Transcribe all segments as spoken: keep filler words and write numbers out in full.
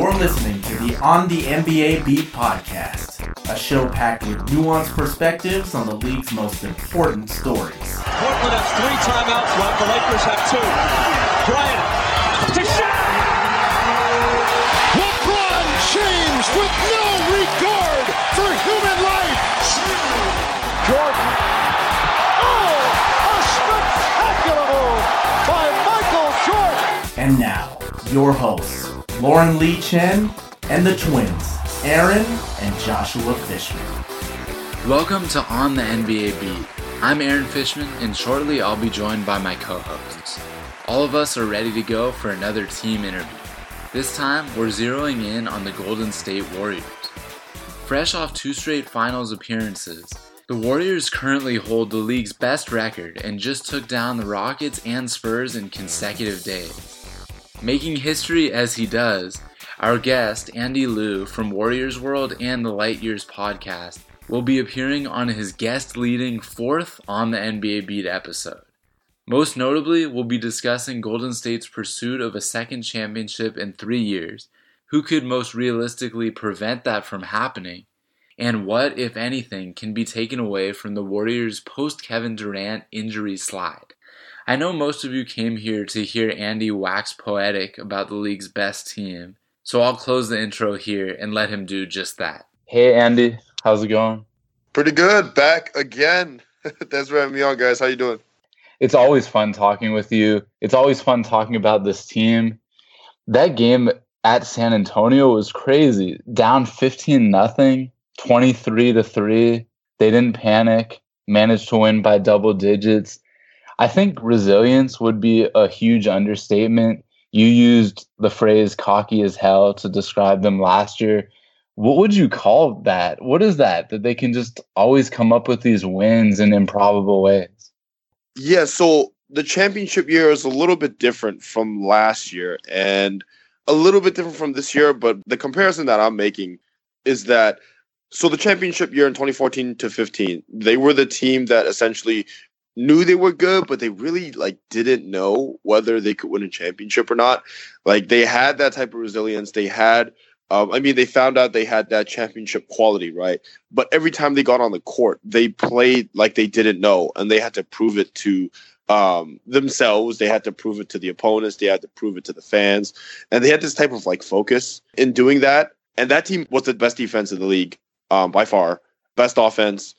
You're listening to the On the N B A Beat podcast, a show packed with nuanced perspectives on the league's most important stories. Portland has three timeouts left. The Lakers have two. Bryant to shot! LeBron James with no regard for human life. Jordan. Oh, a spectacular move by Michael Jordan. And now, your hosts, Lauren Lee Chen and the twins, Aaron and Joshua Fishman. Welcome to On the N B A Beat. I'm Aaron Fishman, and shortly I'll be joined by my co-hosts. All of us are ready to go for another team interview. This time, we're zeroing in on the Golden State Warriors. Fresh off two straight finals appearances, the Warriors currently hold the league's best record and just took down the Rockets and Spurs in consecutive days. Making history as he does, our guest, Andy Liu from Warriors World and the Light Years podcast, will be appearing on his guest-leading fourth On the N B A Beat episode. Most notably, we'll be discussing Golden State's pursuit of a second championship in three years, who could most realistically prevent that from happening, and what, if anything, can be taken away from the Warriors' post-Kevin Durant injury slide. I know most of you came here to hear Andy wax poetic about the league's best team, so I'll close the intro here and let him do just that. Hey Andy, how's it going? Pretty good. Back again. Thanks for having me on, guys. How you doing? It's always fun talking with you. It's always fun talking about this team. That game at San Antonio was crazy. Down fifteen nothing, twenty-three to three. They didn't panic, managed to win by double digits. I think resilience would be a huge understatement. You used the phrase cocky as hell to describe them last year. What would you call that? What is that? That they can just always come up with these wins in improbable ways? Yeah, so the championship year is a little bit different from last year and a little bit different from this year, but the comparison that I'm making is that, so the championship year in twenty fourteen to fifteen, they were the team that essentially knew they were good, but they really like didn't know whether they could win a championship or not. Like they had that type of resilience. They had, um, I mean, they found out they had that championship quality, right? But every time they got on the court, they played like they didn't know, and they had to prove it to um, themselves. They had to prove it to the opponents. They had to prove it to the fans, and they had this type of like focus in doing that. And that team was the best defense in the league um, by far, best offense,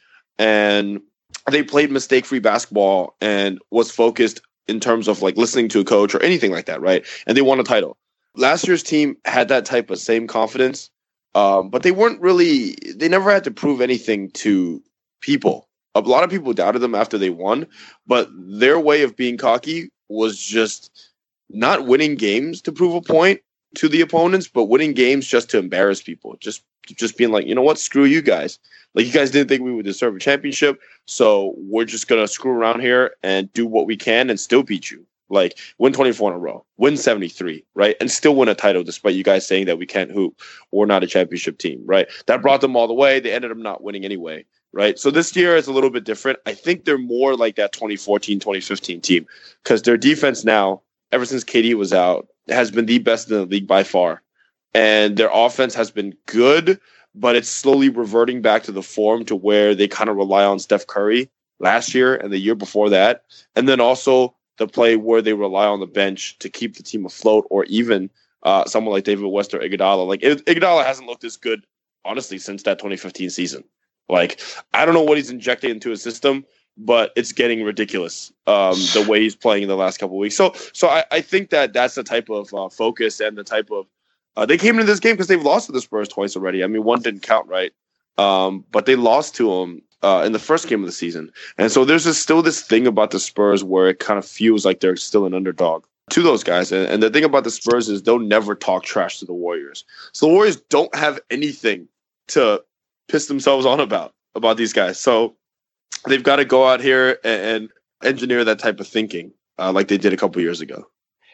and they played mistake-free basketball and was focused in terms of like listening to a coach or anything like that, right? And they won a title. Last year's team had that type of same confidence, um, but they weren't really, they never had to prove anything to people. A lot of people doubted them after they won, but their way of being cocky was just not winning games to prove a point to the opponents, but winning games just to embarrass people. Just, just being like, you know what, screw you guys. Like, you guys didn't think we would deserve a championship, so we're just going to screw around here and do what we can and still beat you. Like, win twenty-four in a row, win seventy-three, right? And still win a title despite you guys saying that we can't hoop. We're not a championship team, right? That brought them all the way. They ended up not winning anyway, right? So this year is a little bit different. I think they're more like that twenty fourteen, twenty fifteen team because their defense now, ever since K D was out, has been the best in the league by far. And their offense has been good, but it's slowly reverting back to the form to where they kind of rely on Steph Curry last year and the year before that. And then also the play where they rely on the bench to keep the team afloat, or even uh, someone like David West or Iguodala. Like Iguodala hasn't looked as good, honestly, since that twenty fifteen season. Like, I don't know what he's injecting into his system, but it's getting ridiculous um, the way he's playing in the last couple of weeks. So, so I, I think that that's the type of uh, focus and the type of Uh, they came into this game because they've lost to the Spurs twice already. I mean, one didn't count, right? Um, but they lost to them uh, in the first game of the season. And so there's this, still this thing about the Spurs where it kind of feels like they're still an underdog to those guys. And, and the thing about the Spurs is they'll never talk trash to the Warriors. So the Warriors don't have anything to piss themselves on about, about these guys. So they've got to go out here and, and engineer that type of thinking uh, like they did a couple years ago.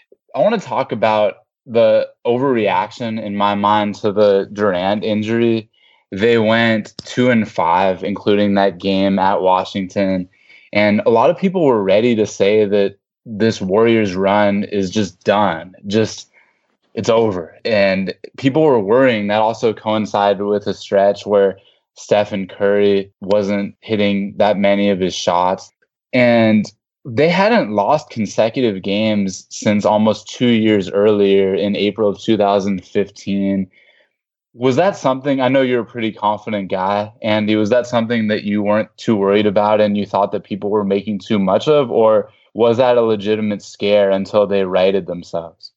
I want to talk about the overreaction in my mind to the Durant injury. They went two and five, including that game at Washington. And a lot of people were ready to say that this Warriors run is just done. Just it's over. And people were worrying. That also coincided with a stretch where Stephen Curry wasn't hitting that many of his shots. And they hadn't lost consecutive games since almost two years earlier in April of two thousand fifteen. Was that something, I know you're a pretty confident guy, Andy, was that something that you weren't too worried about and you thought that people were making too much of, or was that a legitimate scare until they righted themselves?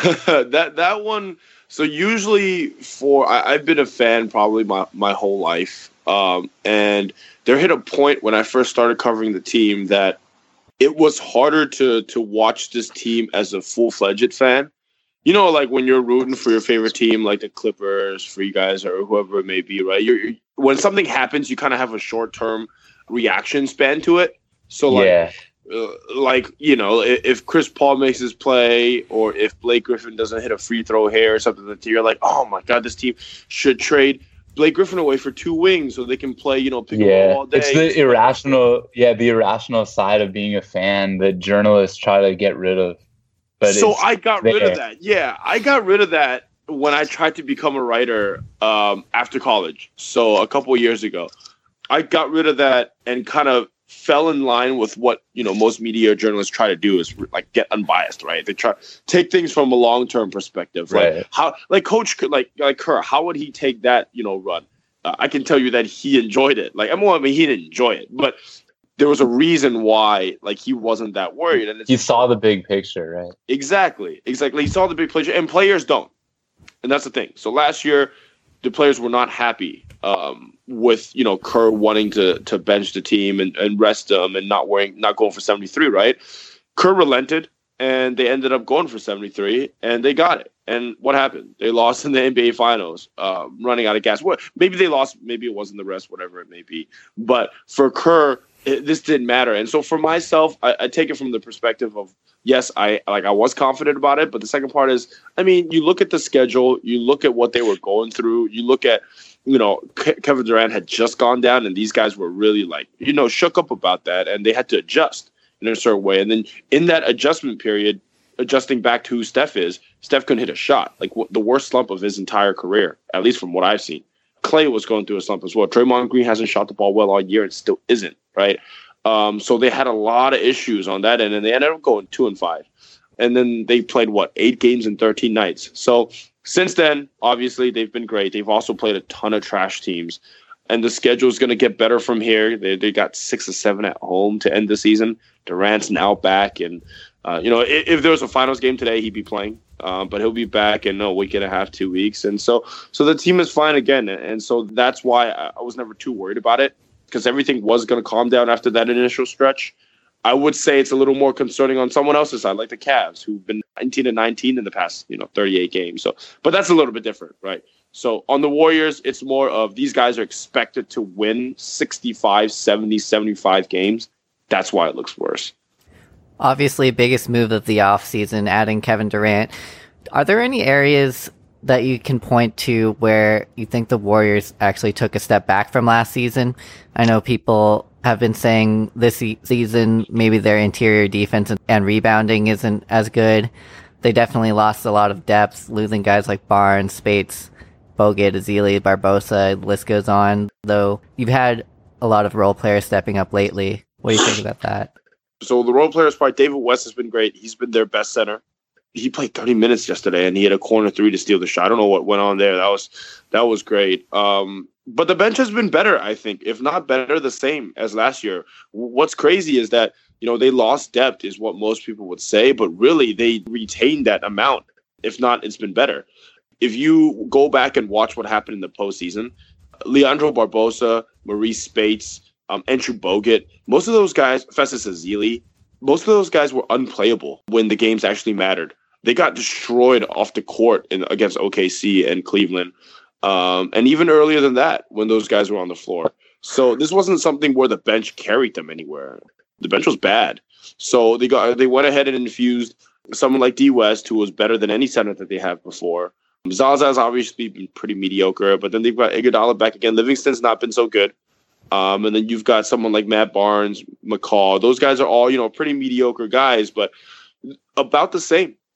that that one, so usually for, I, I've been a fan probably my, my whole life, um, and there hit a point when I first started covering the team that it was harder to to watch this team as a full-fledged fan. You know, like when you're rooting for your favorite team, like the Clippers, for you guys, or whoever it may be, right? You're, you're when something happens, you kind of have a short-term reaction span to it. So, like, yeah. uh, like you know, if, if Chris Paul makes his play, or if Blake Griffin doesn't hit a free throw here or something, like that, you're like, oh my god, this team should trade Blake Griffin away for two wings so they can play, you know, pick yeah. all day. It's the irrational, yeah, the irrational side of being a fan that journalists try to get rid of. But so I got there. rid of that. Yeah, I got rid of that when I tried to become a writer um, after college. So a couple of years ago, I got rid of that and kind of fell in line with what, you know, most media journalists try to do is like get unbiased, right? They try take things from a long-term perspective. Like right. how, like Coach, like like Kerr, how would he take that, you know, run? Uh, I can tell you that he enjoyed it. Like, I mean, he didn't enjoy it, but there was a reason why, like, he wasn't that worried. And it's, he saw the big picture, right? Exactly. Exactly. He saw the big picture, and players don't. And that's the thing. So last year, the players were not happy um, with, you know, Kerr wanting to to bench the team and, and rest them and not wearing, not going for seventy-three, right? Kerr relented, and they ended up going for seventy-three, and they got it. And what happened? They lost in the N B A Finals, uh, running out of gas. What? Maybe they lost. Maybe it wasn't the rest, whatever it may be. But for Kerr, it, this didn't matter. And so for myself, I, I take it from the perspective of, yes, I like I was confident about it. But the second part is, I mean, you look at the schedule, you look at what they were going through, you look at, you know, Ke- Kevin Durant had just gone down, and these guys were really like, you know, shook up about that, and they had to adjust in a certain way. And then in that adjustment period, adjusting back to who Steph is, Steph couldn't hit a shot. Like w- the worst slump of his entire career, at least from what I've seen. Clay was going through a slump as well. Draymond Green hasn't shot the ball well all year and still isn't, right? Um, so they had a lot of issues on that end, and they ended up going two and five. And then they played, what, eight games in thirteen nights. So since then, obviously, they've been great. They've also played a ton of trash teams. And the schedule is going to get better from here. They they got six or seven at home to end the season. Durant's now back. And, uh, you know, if, if there was a finals game today, he'd be playing. Um, but he'll be back in a week and a half, two weeks. And so so the team is fine again. And so that's why I was never too worried about it, because everything was going to calm down after that initial stretch. I would say it's a little more concerning on someone else's side, like the Cavs, who've been nineteen and nineteen in the past, you know, thirty-eight games. So, but that's a little bit different, right? So on the Warriors, it's more of these guys are expected to win sixty-five, seventy, seventy-five games. That's why it looks worse. Obviously, biggest move of the offseason, adding Kevin Durant. Are there any areas that you can point to where you think the Warriors actually took a step back from last season? I know people have been saying this se- season maybe their interior defense and, and rebounding isn't as good. They definitely lost a lot of depth, losing guys like Barnes, Spates, Bogut, Ezeli, Barbosa, the list goes on. Though you've had a lot of role players stepping up lately. What do you think about that? So the role players part, David West has been great. He's been their best center. He played thirty minutes yesterday, and he had a corner three to steal the shot. I don't know what went on there. That was that was great. Um, but the bench has been better, I think, if not better, the same as last year. What's crazy is that, you know, they lost depth is what most people would say, but really they retained that amount. If not, it's been better. If you go back and watch what happened in the postseason, Leandro Barbosa, Maurice Spates, um, Andrew Bogut, most of those guys, Festus Ezeli, most of those guys were unplayable when the games actually mattered. They got destroyed off the court in, against O K C and Cleveland. Um, and even earlier than that, when those guys were on the floor. So this wasn't something where the bench carried them anywhere. The bench was bad. So they got they went ahead and infused someone like D. West, who was better than any center that they have before. Zaza's obviously been pretty mediocre, but then they've got Iguodala back again. Livingston's not been so good. Um, and then you've got someone like Matt Barnes, McCall. Those guys are all, you know, pretty mediocre guys, but about the same.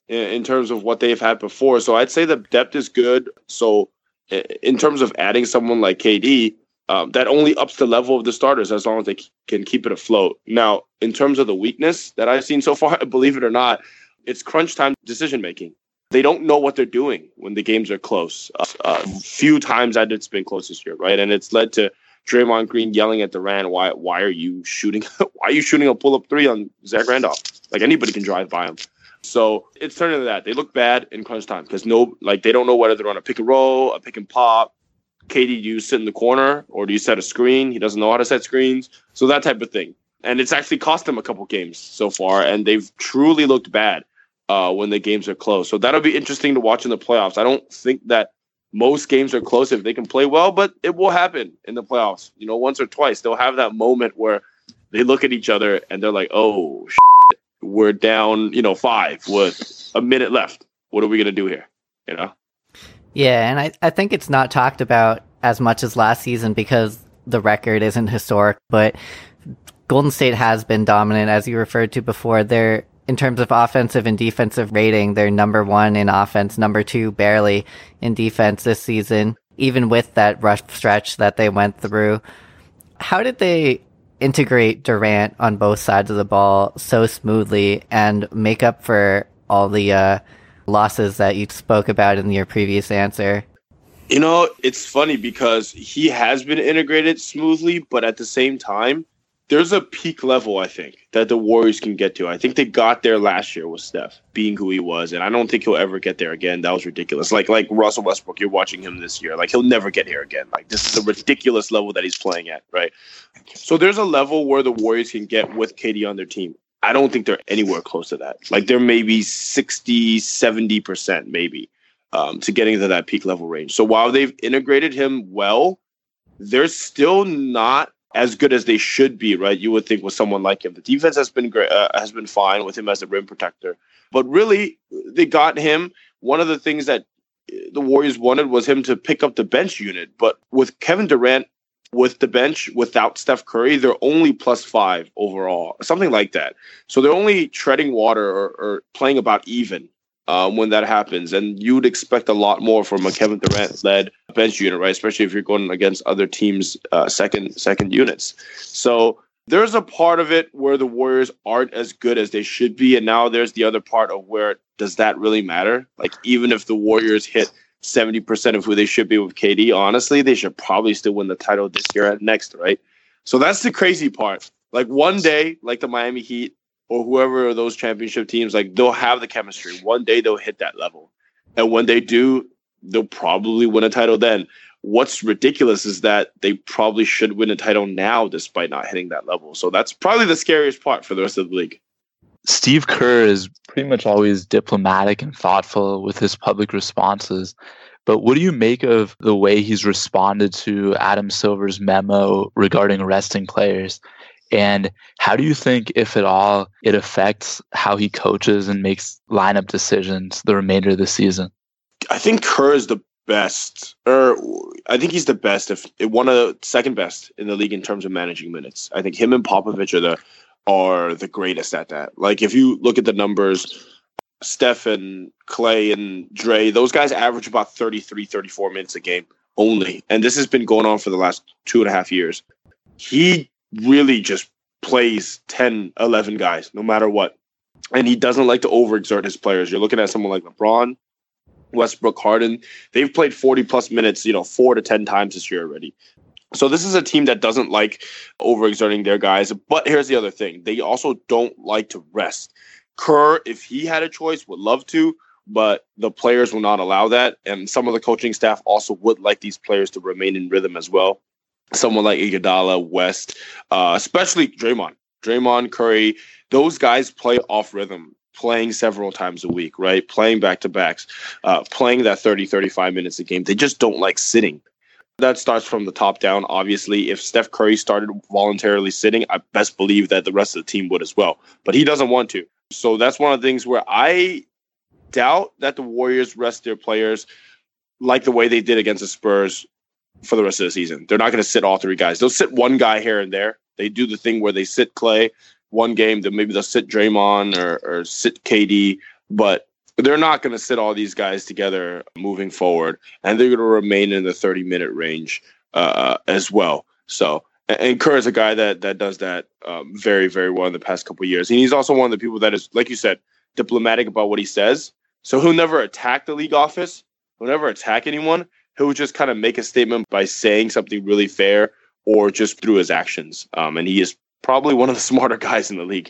in, in terms of what they've had before. So I'd say the depth is good. So in terms of adding someone like K D, um, that only ups the level of the starters as long as they c- can keep it afloat. Now, in terms of the weakness that I've seen so far, believe it or not, it's crunch time decision making. They don't know what they're doing when the games are close. A uh, uh, few times that it's been close this year, right? And it's led to Draymond Green yelling at Durant, "Why? Why are you shooting? Why are you shooting a pull-up three on Zach Randolph? Like anybody can drive by him." So it's turning to that. They look bad in crunch time because no, like they don't know whether they're on a pick and roll, a pick and pop. K D, do you sit in the corner or do you set a screen? He doesn't know how to set screens. So that type of thing. And it's actually cost them a couple games so far, and they've truly looked bad uh, when the games are close. So that'll be interesting to watch in the playoffs. I don't think that most games are close if they can play well, but it will happen in the playoffs. You know, once or twice, they'll have that moment where they look at each other and they're like, oh, shit, we're down, you know, five with a minute left. What are we going to do here? You know? Yeah, and I, I think it's not talked about as much as last season because the record isn't historic, but Golden State has been dominant, as you referred to before. They're, in terms of offensive and defensive rating, they're number one in offense, number two barely in defense this season, even with that rush stretch that they went through. How did they integrate Durant on both sides of the ball so smoothly and make up for all the uh, losses that you spoke about in your previous answer? You know, it's funny because he has been integrated smoothly, but at the same time, there's a peak level, I think, that the Warriors can get to. I think they got there last year with Steph being who he was, and I don't think he'll ever get there again. That was ridiculous. Like like Russell Westbrook, you're watching him this year. Like, he'll never get here again. Like, this is a ridiculous level that he's playing at, right? So there's a level where the Warriors can get with K D on their team. I don't think they're anywhere close to that. Like, they're maybe sixty, seventy percent maybe um, to getting to that peak level range. So while they've integrated him well, they're still not as good as they should be, right? You would think with someone like him. The defense has been great, uh, has been fine with him as a rim protector. But really, they got him. One of the things that the Warriors wanted was him to pick up the bench unit. But with Kevin Durant, with the bench, without Steph Curry, they're only plus five overall, something like that. So they're only treading water or, or playing about even um, when that happens. And you would expect a lot more from a Kevin Durant-led bench unit, right? Especially if you're going against other teams' uh, second second units. So there's a part of it where the Warriors aren't as good as they should be. And now there's the other part of where does that really matter? Like, even if the Warriors hit seventy percent of who they should be with K D, honestly, they should probably still win the title this year and next, right? So that's the crazy part. Like, one day, like the Miami Heat or whoever of those championship teams, like, they'll have the chemistry. One day they'll hit that level. And when they do, they'll probably win a title then. What's ridiculous is that they probably should win a title now despite not hitting that level. So that's probably the scariest part for the rest of the league. Steve Kerr is pretty much always diplomatic and thoughtful with his public responses. But what do you make of the way he's responded to Adam Silver's memo regarding resting players? And how do you think, if at all, it affects how he coaches and makes lineup decisions the remainder of the season? I think Kerr is the best, or I think he's the best, if one of the second best in the league in terms of managing minutes. I think him and Popovich are the are the greatest at that. Like, if you look at the numbers, Steph and Clay and Dre, those guys average about thirty-three, thirty-four minutes a game only. And this has been going on for the last two and a half years. He really just plays ten, eleven guys, no matter what. And he doesn't like to overexert his players. You're looking at someone like LeBron, Westbrook, Harden. They've played forty plus minutes, you know, four to ten times this year already. So this is a team that doesn't like overexerting their guys. But here's the other thing. They also don't like to rest. Kerr, if he had a choice, would love to, but the players will not allow that. And some of the coaching staff also would like these players to remain in rhythm as well. Someone like Iguodala, West, uh, especially Draymond. Draymond, Curry, those guys play off rhythm, playing several times a week, right? Playing back-to-backs, uh, playing that thirty, thirty-five minutes a game. They just don't like sitting. That starts from the top down. Obviously, if Steph Curry started voluntarily sitting, I best believe that the rest of the team would as well. But he doesn't want to. So that's one of the things where I doubt that the Warriors rest their players like the way they did against the Spurs for the rest of the season. They're not going to sit all three guys. They'll sit one guy here and there. They do the thing where they sit Clay one game, then maybe they'll sit Draymond or, or sit K D. But they're not going to sit all these guys together moving forward, and they're going to remain in the thirty-minute range uh, as well. So, and Kerr is a guy that that does that um, very, very well in the past couple of years. And he's also one of the people that is, like you said, diplomatic about what he says. So he'll never attack the league office. He'll never attack anyone. He'll just kind of make a statement by saying something really fair or just through his actions. Um, and he is probably one of the smarter guys in the league.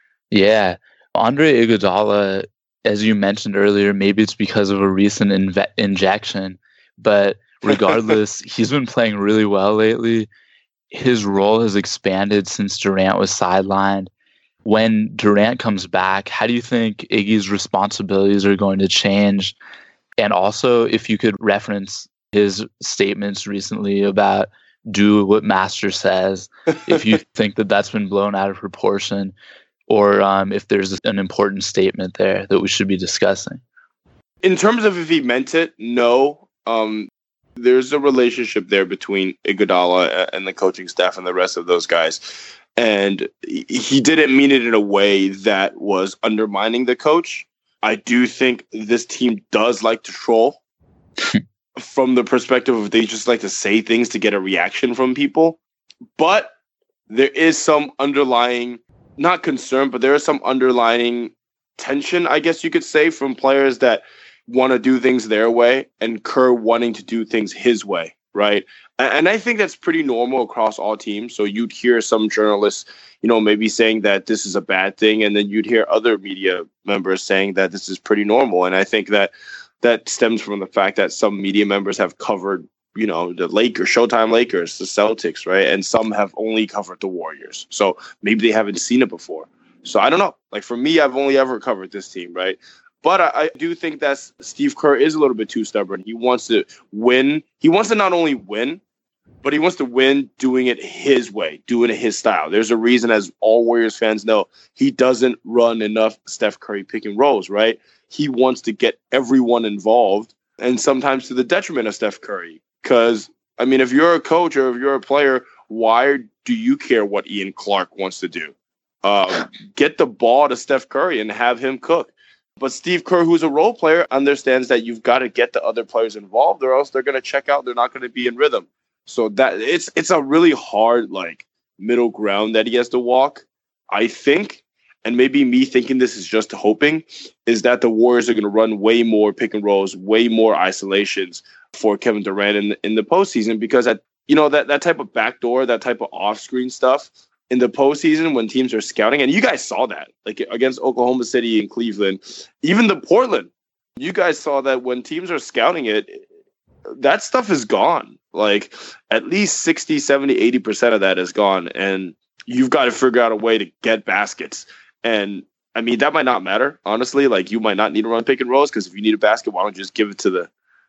Yeah. Andre Iguodala, as you mentioned earlier, maybe it's because of a recent inve- injection, but regardless, he's been playing really well lately. His role has expanded since Durant was sidelined. When Durant comes back, how do you think Iggy's responsibilities are going to change? And also, if you could reference his statements recently about do what master says, if you think that that's been blown out of proportion, or um, if there's an important statement there that we should be discussing. In terms of if he meant it, no. Um, there's a relationship there between Iguodala and the coaching staff and the rest of those guys. And he didn't mean it in a way that was undermining the coach. I do think this team does like to troll from the perspective of they just like to say things to get a reaction from people. But there is some underlying, not concern, but there is some underlying tension, I guess you could say, from players that want to do things their way and Kerr wanting to do things his way, right? And I think that's pretty normal across all teams. So you'd hear some journalists, you know, maybe saying that this is a bad thing, and then you'd hear other media members saying that this is pretty normal. And I think that that stems from the fact that some media members have covered, you know, the Lakers, Showtime Lakers, the Celtics, right? And some have only covered the Warriors. So maybe they haven't seen it before. So I don't know. Like for me, I've only ever covered this team, right? But I, I do think that Steve Kerr is a little bit too stubborn. He wants to win. He wants to not only win, but he wants to win doing it his way, doing it his style. There's a reason, as all Warriors fans know, he doesn't run enough Steph Curry pick and rolls, right? He wants to get everyone involved, and sometimes to the detriment of Steph Curry. Because, I mean, if you're a coach or if you're a player, why do you care what Ian Clark wants to do? Uh, get the ball to Steph Curry and have him cook. But Steve Kerr, who's a role player, understands that you've got to get the other players involved, or else they're going to check out. They're not going to be in rhythm. So that it's it's a really hard like middle ground that he has to walk, I think. And maybe me thinking this is just hoping is that the Warriors are going to run way more pick and rolls, way more isolations for Kevin Durant in the, in the postseason, because at you know that that type of backdoor, that type of off screen stuff in the postseason when teams are scouting, and you guys saw that like against Oklahoma City and Cleveland, even the Portland, you guys saw that when teams are scouting it, that stuff is gone. Like at least sixty, seventy, eighty percent of that is gone. And you've got to figure out a way to get baskets. And I mean, that might not matter, honestly. Like you might not need to run pick and rolls, because if you need a basket, why don't you just give it to the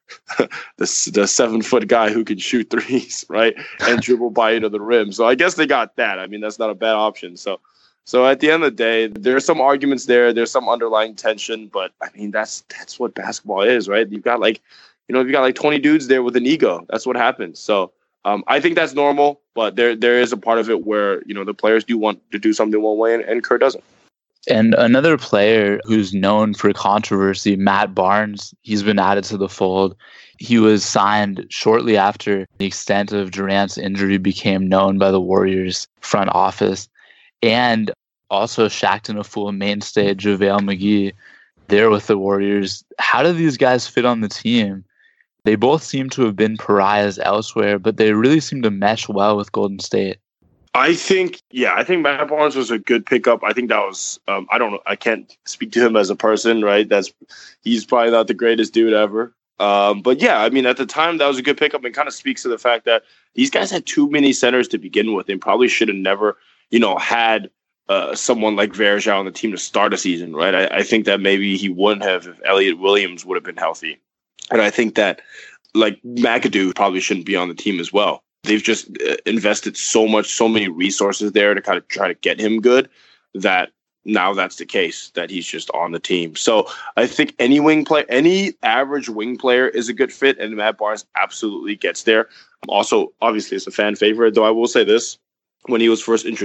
the, the seven foot guy who can shoot threes, right? And dribble by you to the rim. So I guess they got that. I mean, that's not a bad option. So so at the end of the day, there's some arguments there. There's some underlying tension. But I mean, that's that's what basketball is, right? You've got like, you know, you've got like twenty dudes there with an ego. That's what happens. So um, I think that's normal. But there there is a part of it where, you know, the players do want to do something one way and, and Kerr doesn't. And another player who's known for controversy, Matt Barnes, he's been added to the fold. He was signed shortly after the extent of Durant's injury became known by the Warriors front office. And also Shaqtin' a Fool mainstay JaVale McGee there with the Warriors. How do these guys fit on the team? They both seem to have been pariahs elsewhere, but they really seem to mesh well with Golden State. I think, yeah, I think Matt Barnes was a good pickup. I think that was, um, I don't know, I can't speak to him as a person, right? That's, he's probably not the greatest dude ever. Um, but yeah, I mean, at the time, that was a good pickup, and kind of speaks to the fact that these guys had too many centers to begin with. They probably should have never, you know, had uh, someone like Varejao on the team to start a season, right? I, I think that maybe he wouldn't have if Elliot Williams would have been healthy. And I think that, like, McAdoo probably shouldn't be on the team as well. They've just invested so much, so many resources there to kind of try to get him good, that now that's the case, that he's just on the team. So I think any wing play, any average wing player is a good fit, and Matt Barnes absolutely gets there. Also, obviously, it's a fan favorite, though I will say this. When he was first introduced,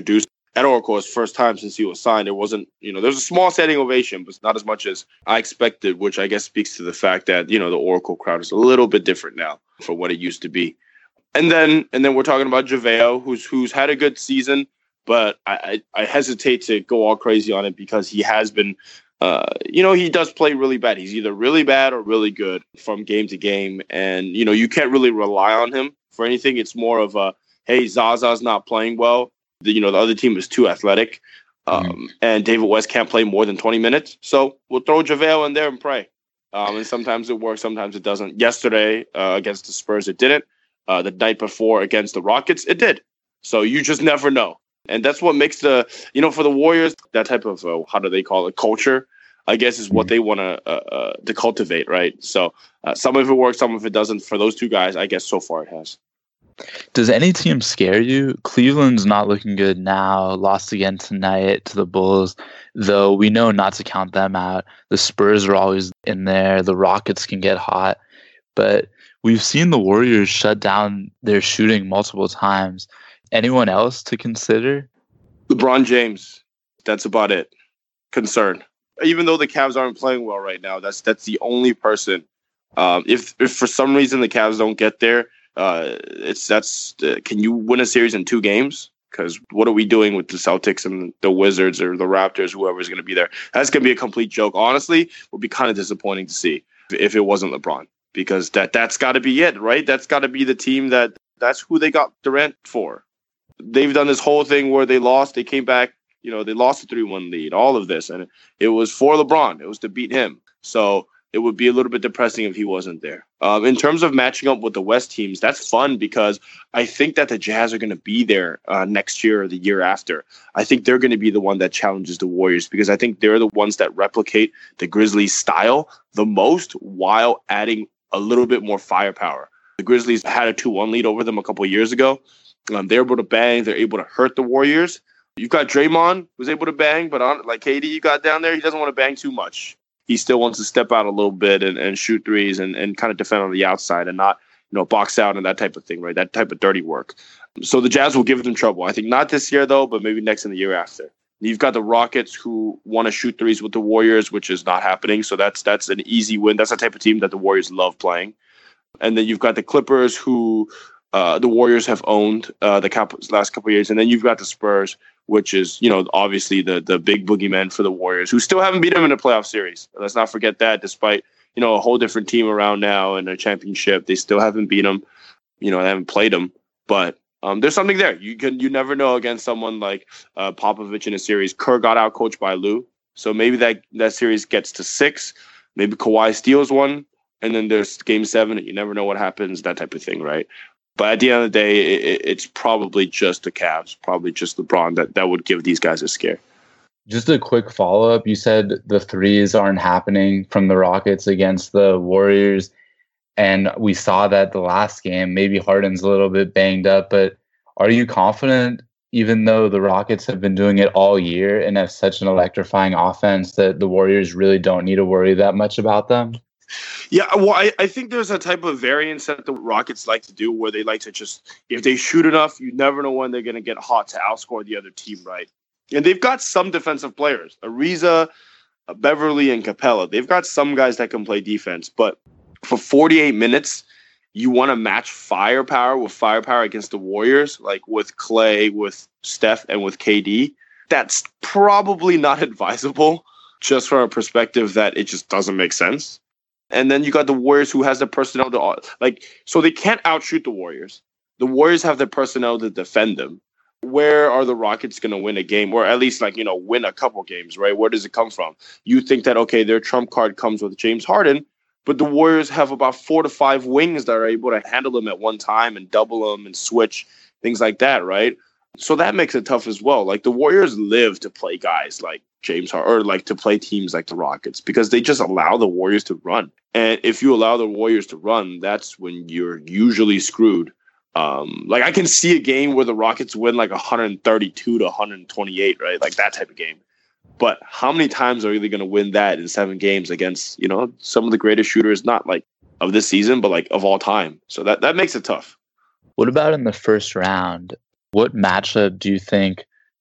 at Oracle his first time since he was signed. It wasn't, you know, there's a small standing ovation, but not as much as I expected, which I guess speaks to the fact that, you know, the Oracle crowd is a little bit different now from what it used to be. And then and then we're talking about JaVale, who's who's had a good season, but I, I, I hesitate to go all crazy on it because he has been, uh, you know, he does play really bad. He's either really bad or really good from game to game. And, you know, you can't really rely on him for anything. It's more of a, hey, Zaza's not playing well. The, you know, the other team is too athletic. Um, mm-hmm. And David West can't play more than twenty minutes. So we'll throw JaVale in there and pray. Um, and sometimes it works, sometimes it doesn't. Yesterday uh, against the Spurs, it didn't. Uh, the night before against the Rockets, it did. So you just never know. And that's what makes the, you know, for the Warriors, that type of, uh, how do they call it, culture, I guess, is what they want to uh, uh, to cultivate, right? So uh, some of it works, some of it doesn't. For those two guys, I guess so far it has. Does any team scare you? Cleveland's not looking good now, lost again tonight to the Bulls, though we know not to count them out. The Spurs are always in there. The Rockets can get hot. But we've seen the Warriors shut down their shooting multiple times. Anyone else to consider? LeBron James. That's about it. Concern. Even though the Cavs aren't playing well right now, that's that's the only person. Um, if if for some reason the Cavs don't get there, uh, it's that's uh, can you win a series in two games? Because what are we doing with the Celtics and the Wizards or the Raptors, whoever's going to be there? That's going to be a complete joke. Honestly, it would be kind of disappointing to see if it wasn't LeBron. Because that, that's got to be it, right? That's got to be the team that that's who they got Durant for. They've done this whole thing where they lost, they came back, you know, they lost a three one lead, all of this. And it was for LeBron. It was to beat him. So it would be a little bit depressing if he wasn't there. Um, in terms of matching up with the West teams, that's fun because I think that the Jazz are going to be there uh, next year or the year after. I think they're going to be the one that challenges the Warriors because I think they're the ones that replicate the Grizzlies' style the most while adding a little bit more firepower. The Grizzlies had a two one lead over them a couple of years ago. Um, they're able to bang. They're able to hurt the Warriors. You've got Draymond, who's able to bang, but on, like K D you got down there, he doesn't want to bang too much. He still wants to step out a little bit and, and shoot threes and, and kind of defend on the outside and not, you know, box out and that type of thing, right? That type of dirty work. So the Jazz will give them trouble. I think not this year, though, but maybe next in the year after. You've got the Rockets who want to shoot threes with the Warriors, which is not happening. So that's that's an easy win. That's the type of team that the Warriors love playing. And then you've got the Clippers who uh, the Warriors have owned uh, the couple, last couple of years. And then you've got the Spurs, which is, you know, obviously the the big boogeyman for the Warriors, who still haven't beat them in a playoff series. Let's not forget that. Despite, you know, a whole different team around now and a championship, they still haven't beat them. You know, they haven't played them. But Um, there's something there. You can you never know against someone like uh, Popovich in a series. Kerr got out coached by Lou, so maybe that that series gets to six. Maybe Kawhi steals one, and then there's game seven. And you never know what happens. That type of thing, right? But at the end of the day, it, it's probably just the Cavs, probably just LeBron that that would give these guys a scare. Just a quick follow up. You said the threes aren't happening from the Rockets against the Warriors. And we saw that the last game, maybe Harden's a little bit banged up, but are you confident, even though the Rockets have been doing it all year and have such an electrifying offense, that the Warriors really don't need to worry that much about them? Yeah, well, I, I think there's a type of variance that the Rockets like to do where they like to just, if they shoot enough, you never know when they're going to get hot to outscore the other team, right? And they've got some defensive players, Ariza, Beverly, and Capella. They've got some guys that can play defense, but for forty-eight minutes, you want to match firepower with firepower against the Warriors, like with Clay, with Steph, and with K D. That's probably not advisable, just from a perspective that it just doesn't make sense. And then you got the Warriors who has the personnel to, like, so they can't outshoot the Warriors. The Warriors have the personnel to defend them. Where are the Rockets going to win a game, or at least, like, you know, win a couple games, right? Where does it come from? You think that, okay, their trump card comes with James Harden, but the Warriors have about four to five wings that are able to handle them at one time and double them and switch, things like that, right? So that makes it tough as well. Like, the Warriors live to play guys like James Harden, or like to play teams like the Rockets, because they just allow the Warriors to run. And if you allow the Warriors to run, that's when you're usually screwed. Um, like, I can see a game where the Rockets win like one thirty-two to one twenty-eight, right? Like that type of game. But how many times are you really going to win that in seven games against, you know, some of the greatest shooters, not like of this season, but like of all time? So that, that makes it tough. What about in the first round? What matchup do you think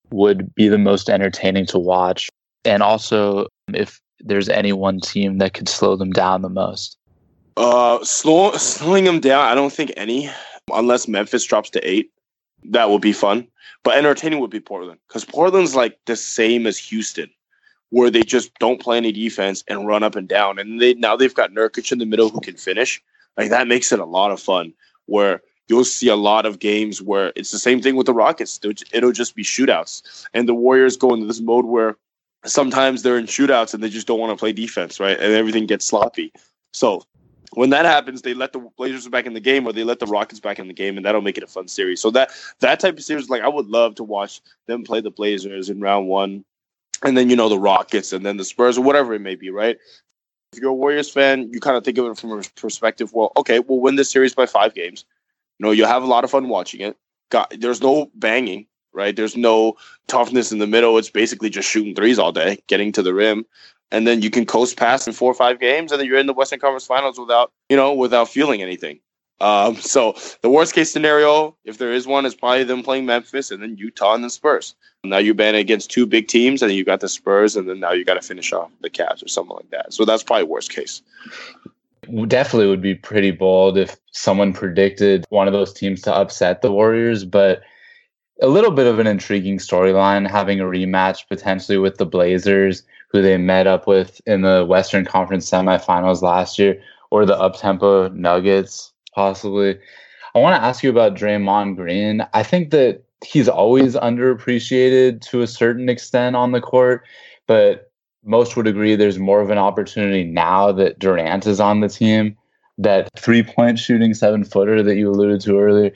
would be the most entertaining to watch? And also, if there's any one team that could slow them down the most? Uh, slow, slowing them down, I don't think any, unless Memphis drops to eight. That would be fun. But entertaining would be Portland, because Portland's like the same as Houston, where they just don't play any defense and run up and down. And they now they've got Nurkic in the middle who can finish. Like, that makes it a lot of fun, where you'll see a lot of games where it's the same thing with the Rockets. It'll just be shootouts. And the Warriors go into this mode where sometimes they're in shootouts and they just don't want to play defense, right? And everything gets sloppy. So when that happens, they let the Blazers back in the game, or they let the Rockets back in the game, and that'll make it a fun series. So that that type of series, like, I would love to watch them play the Blazers in round one, and then, you know, the Rockets, and then the Spurs, or whatever it may be, right? If you're a Warriors fan, you kind of think of it from a perspective, well, okay, we'll win this series by five games. You know, you'll have a lot of fun watching it. Got, there's no banging, right? There's no toughness in the middle. It's basically just shooting threes all day, getting to the rim. And then you can coast past in four or five games, and then you're in the Western Conference Finals without, you know, without feeling anything. Um, so the worst case scenario, if there is one, is probably them playing Memphis and then Utah and then Spurs. Now you're batting against two big teams, and then you got the Spurs, and then now you got to finish off the Cavs or something like that. So that's probably worst case. Definitely would be pretty bold if someone predicted one of those teams to upset the Warriors, but a little bit of an intriguing storyline, having a rematch potentially with the Blazers, who they met up with in the Western Conference semifinals last year, or the up-tempo Nuggets, possibly. I want to ask you about Draymond Green. I think that he's always underappreciated to a certain extent on the court, but most would agree there's more of an opportunity now that Durant is on the team. That three-point shooting seven-footer that you alluded to earlier.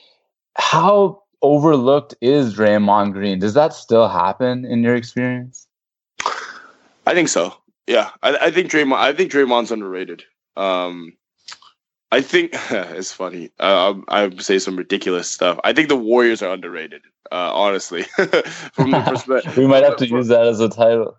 How overlooked is Draymond Green? Does that still happen in your experience? I think so. Yeah, I, I think Draymond. I think Draymond's underrated. Um, I think it's funny. Uh, I say some ridiculous stuff. I think the Warriors are underrated. Uh, honestly, from the perspective, we might have to use that as a title.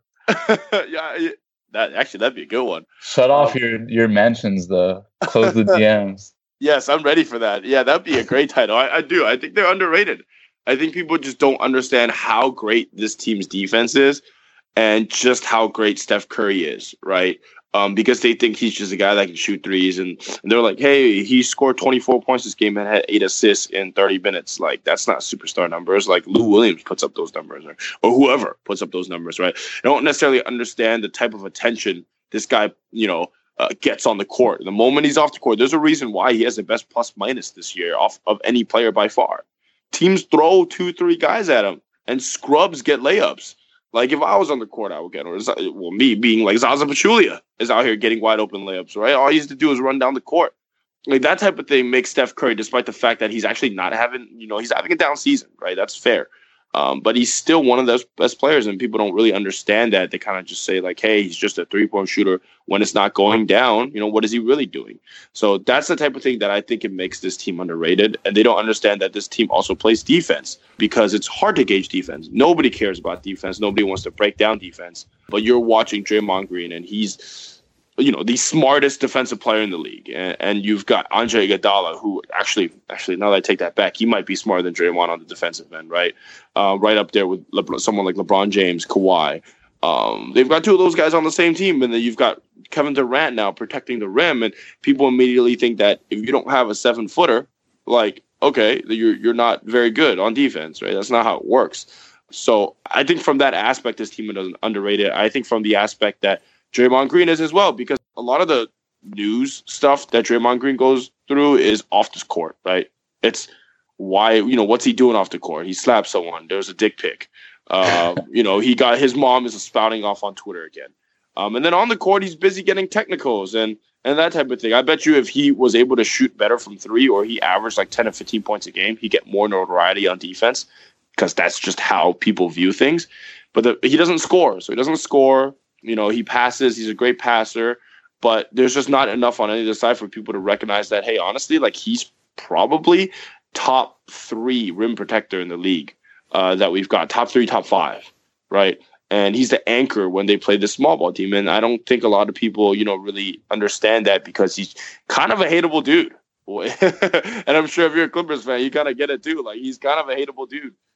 yeah, that actually that'd be a good one. Shut off um, your your mentions though. Close the D Ms. Yes, I'm ready for that. Yeah, that'd be a great title. I, I do. I think they're underrated. I think people just don't understand how great this team's defense is, and just how great Steph Curry is, right? Um, because they think he's just a guy that can shoot threes, and, and they're like, hey, he scored twenty-four points this game and had eight assists in thirty minutes. Like, that's not superstar numbers. Like, Lou Williams puts up those numbers, or, or whoever puts up those numbers, right? They don't necessarily understand the type of attention this guy, you know, uh, gets on the court. The moment he's off the court, there's a reason why he has the best plus minus this year off of any player by far. Teams throw two, three guys at him, and scrubs get layups. Like, if I was on the court, I would get, or well, me being like Zaza Pachulia is out here getting wide open layups, right? All he has to do is run down the court. Like, that type of thing makes Steph Curry, despite the fact that he's actually not having, you know, he's having a down season, right? That's fair. Um, but he's still one of those best players, and people don't really understand that. They kind of just say, like, hey, he's just a three-point shooter. When it's not going down, you know, what is he really doing? So that's the type of thing that I think it makes this team underrated. And they don't understand that this team also plays defense, because it's hard to gauge defense. Nobody cares about defense. Nobody wants to break down defense. But you're watching Draymond Green, and he's, you know, the smartest defensive player in the league. And, and you've got Andre Iguodala, who actually, actually, now that I take that back, he might be smarter than Draymond on the defensive end, right? Uh, right up there with LeBron, someone like LeBron James, Kawhi. Um, they've got two of those guys on the same team, and then you've got Kevin Durant now protecting the rim, and people immediately think that if you don't have a seven-footer, like, okay, you're you're not very good on defense, right? That's not how it works. So I think from that aspect, this team is underrated. I think from the aspect that Draymond Green is as well, because a lot of the news stuff that Draymond Green goes through is off the court, right? It's why, you know, what's he doing off the court? He slapped someone. There's a dick pic. Uh, you know, he got his mom is spouting off on Twitter again. Um, and then on the court, he's busy getting technicals and, and that type of thing. I bet you if he was able to shoot better from three, or he averaged like ten or fifteen points a game, he'd get more notoriety on defense, because that's just how people view things. But the, he doesn't score. So he doesn't score. You know, he passes. He's a great passer. But there's just not enough on any other side for people to recognize that, hey, honestly, like, he's probably top three rim protector in the league. Uh, that we've got top three, top five, right? And he's the anchor when they play the small ball team. And I don't think a lot of people, you know, really understand that, because he's kind of a hateable dude. And I'm sure if you're a Clippers fan, you kind of get it too. Like, he's kind of a hateable dude.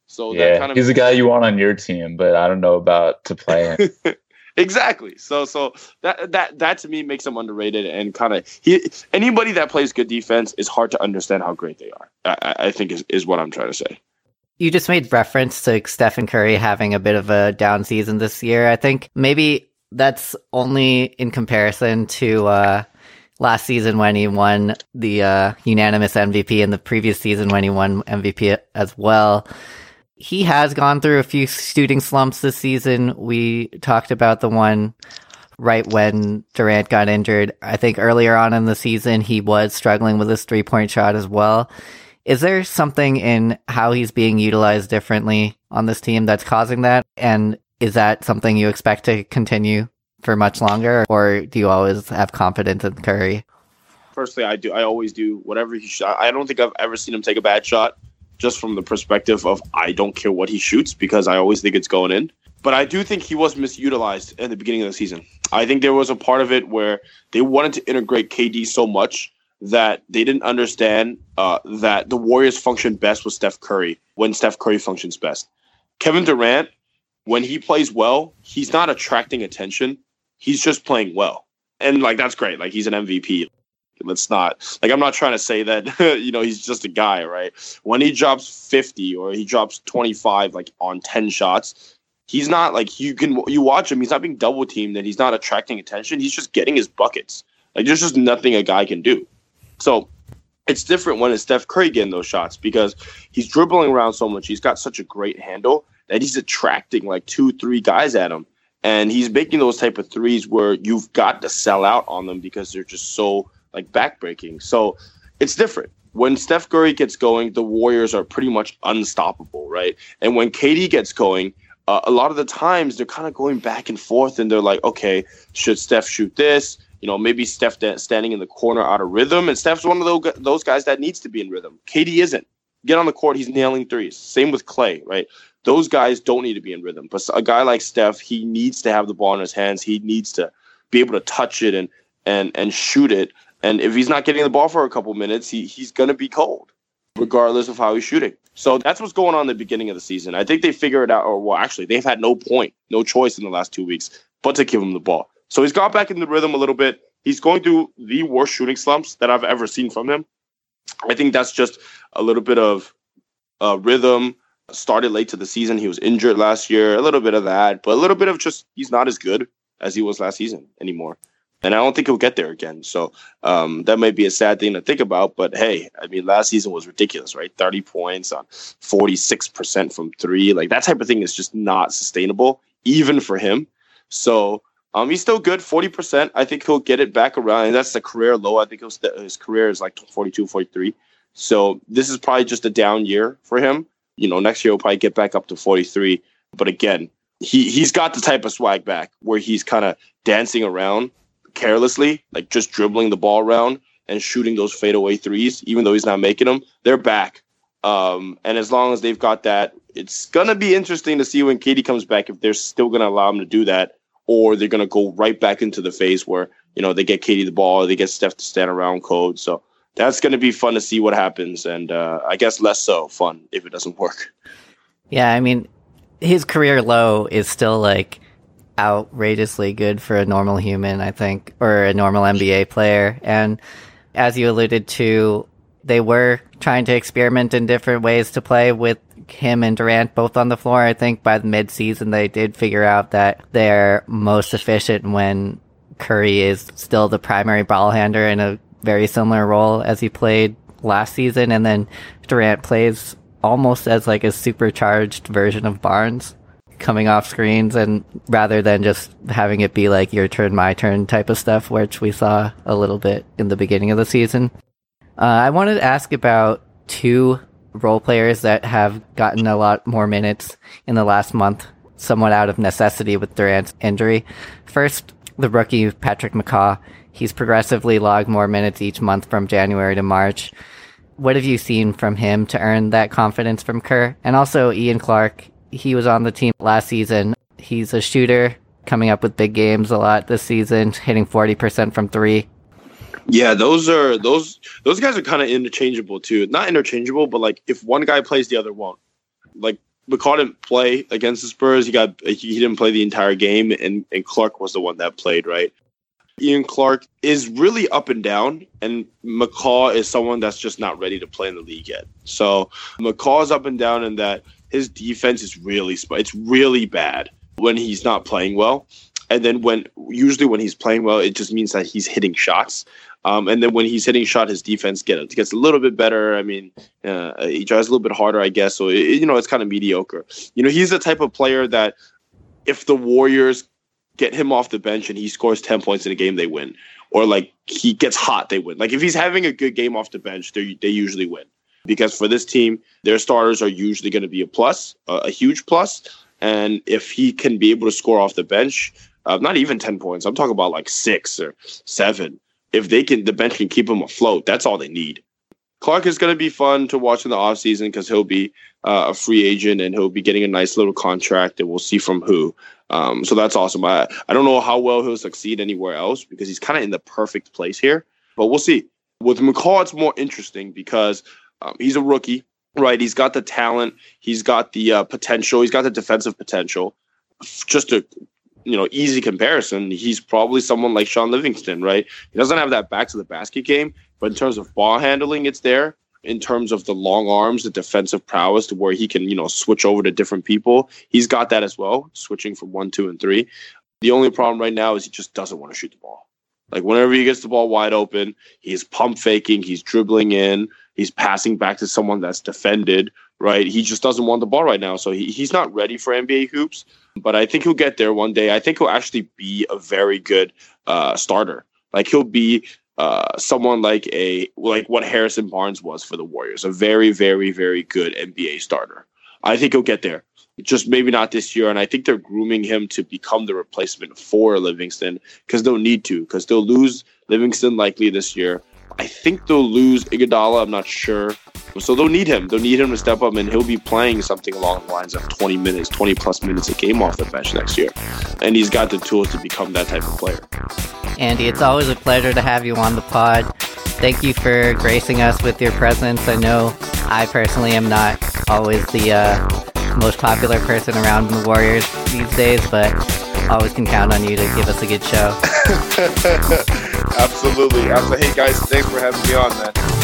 So yeah, that kind of he's a guy you want on your team, but I don't know about to play him. Exactly. So so that that that to me makes him underrated, and kind of he anybody that plays good defense is hard to understand how great they are. I, I think is, is what I'm trying to say. You just made reference to Stephen Curry having a bit of a down season this year. I think maybe that's only in comparison to uh, last season when he won the uh, unanimous M V P, and the previous season when he won M V P as well. He has gone through a few shooting slumps this season. We talked about the one right when Durant got injured. I think earlier on in the season, he was struggling with his three-point shot as well. Is there something in how he's being utilized differently on this team that's causing that? And is that something you expect to continue for much longer? Or do you always have confidence in Curry? Personally, I do. I always do. Whatever he shot, I don't think I've ever seen him take a bad shot. Just from the perspective of I don't care what he shoots because I always think it's going in. But I do think he was misutilized in the beginning of the season. I think there was a part of it where they wanted to integrate K D so much that they didn't understand uh, that the Warriors function best with Steph Curry when Steph Curry functions best. Kevin Durant, when he plays well, he's not attracting attention. He's just playing well. And like that's great. Like he's an M V P. Let's not like I'm not trying to say that you know he's just a guy, right? When he drops fifty or he drops twenty-five like on ten shots, he's not like you can you watch him, he's not being double teamed and he's not attracting attention. He's just getting his buckets. Like there's just nothing a guy can do. So it's different when it's Steph Curry getting those shots because he's dribbling around so much. He's got such a great handle that he's attracting like two, three guys at him. And he's making those type of threes where you've got to sell out on them because they're just so like backbreaking. So it's different. When Steph Curry gets going, the Warriors are pretty much unstoppable, right? And when K D gets going, uh, a lot of the times they're kind of going back and forth and they're like, okay, should Steph shoot this? You know, maybe Steph da- standing in the corner out of rhythm. And Steph's one of those, those guys that needs to be in rhythm. K D isn't. Get on the court, he's nailing threes. Same with Clay, right? Those guys don't need to be in rhythm. But a guy like Steph, he needs to have the ball in his hands. He needs to be able to touch it and and and shoot it. And if he's not getting the ball for a couple minutes, he he's going to be cold, regardless of how he's shooting. So that's what's going on in the beginning of the season. I think they figure it out, or well, actually, they've had no point, no choice in the last two weeks but to give him the ball. So he's got back in the rhythm a little bit. He's going through the worst shooting slumps that I've ever seen from him. I think that's just a little bit of uh, rhythm. Started late to the season. He was injured last year. A little bit of that, but a little bit of just he's not as good as he was last season anymore. And I don't think he'll get there again. So um, that might be a sad thing to think about. But hey, I mean, last season was ridiculous, right? thirty points on forty-six percent from three. Like that type of thing is just not sustainable, even for him. So um, he's still good, forty percent. I think he'll get it back around. And that's the career low. I think he'll st- his career is like forty-two, forty-three. So this is probably just a down year for him. You know, next year he'll probably get back up to forty-three. But again, he, he's got the type of swag back where he's kind of dancing around carelessly, like just dribbling the ball around and shooting those fadeaway threes, even though he's not making them. They're back. Um, and as long as they've got that, it's going to be interesting to see when K D comes back, if they're still going to allow him to do that, or they're going to go right back into the phase where, you know, they get K D the ball, they get Steph to stand around code. So that's going to be fun to see what happens. And uh, I guess less so fun if it doesn't work. Yeah, I mean, his career low is still like outrageously good for a normal human, I think, or a normal N B A player. And as you alluded to, they were trying to experiment in different ways to play with him and Durant both on the floor. I think by the mid-season, they did figure out that they're most efficient when Curry is still the primary ball handler in a very similar role as he played last season. And then Durant plays almost as like a supercharged version of Barnes, coming off screens, and rather than just having it be like your turn, my turn type of stuff, which we saw a little bit in the beginning of the season. Uh, I wanted to ask about two role players that have gotten a lot more minutes in the last month, somewhat out of necessity with Durant's injury. First, the rookie Patrick McCaw. He's progressively logged more minutes each month from January to March. What have you seen from him to earn that confidence from Kerr? And also Ian Clark. He was on the team last season. He's a shooter, coming up with big games a lot this season, hitting forty percent from three. Yeah, those are those those guys are kind of interchangeable too. Not interchangeable, but like if one guy plays, the other won't. Like McCaw didn't play against the Spurs. He got he didn't play the entire game, and, and Clark was the one that played, right? Ian Clark is really up and down, and McCaw is someone that's just not ready to play in the league yet. So McCaw is up and down in that his defense is really it's really bad when he's not playing well. And then when usually when he's playing well, it just means that he's hitting shots. Um, and then when he's hitting shot, his defense get, gets a little bit better. I mean, uh, he tries a little bit harder, I guess. So, it, you know, it's kind of mediocre. You know, he's the type of player that if the Warriors get him off the bench and he scores ten points in a game, they win. Or, like, he gets hot, they win. Like, if he's having a good game off the bench, they they usually win. Because for this team, their starters are usually going to be a plus, a, a huge plus. And if he can be able to score off the bench, uh, not even ten points, I'm talking about, like, six or seven. If they can, the bench can keep him afloat, that's all they need. Clark is going to be fun to watch in the offseason because he'll be uh, a free agent and he'll be getting a nice little contract, and we'll see from who. Um, so that's awesome. I, I don't know how well he'll succeed anywhere else because he's kind of in the perfect place here, but we'll see. With McCaw, it's more interesting because um, he's a rookie, right? He's got the talent. He's got the uh, potential. He's got the defensive potential. Just to you know, easy comparison, he's probably someone like Sean Livingston, right? He doesn't have that back to the basket game, but in terms of ball handling, it's there. In terms of the long arms, the defensive prowess to where he can, you know, switch over to different people, he's got that as well, switching from one, two, and three. The only problem right now is he just doesn't want to shoot the ball. Like, whenever he gets the ball wide open, he's pump faking, he's dribbling in, he's passing back to someone that's defended, right? He just doesn't want the ball right now. So he, he's not ready for N B A hoops, but I think he'll get there one day. I think he'll actually be a very good uh, starter. Like, he'll be uh, someone like a like what Harrison Barnes was for the Warriors, a very, very, very good N B A starter. I think he'll get there. Just maybe not this year, and I think they're grooming him to become the replacement for Livingston because they'll need to, because they'll lose Livingston likely this year. I think they'll lose Iguodala. I'm not sure. So they'll need him. They'll need him to step up, and he'll be playing something along the lines of twenty minutes, twenty plus minutes a game off the bench next year. And he's got the tools to become that type of player. Andy, it's always a pleasure to have you on the pod. Thank you for gracing us with your presence. I know I personally am not always the uh, most popular person around the Warriors these days, but always can count on you to give us a good show. Absolutely. Absolutely. Hey, guys, thanks for having me on, man.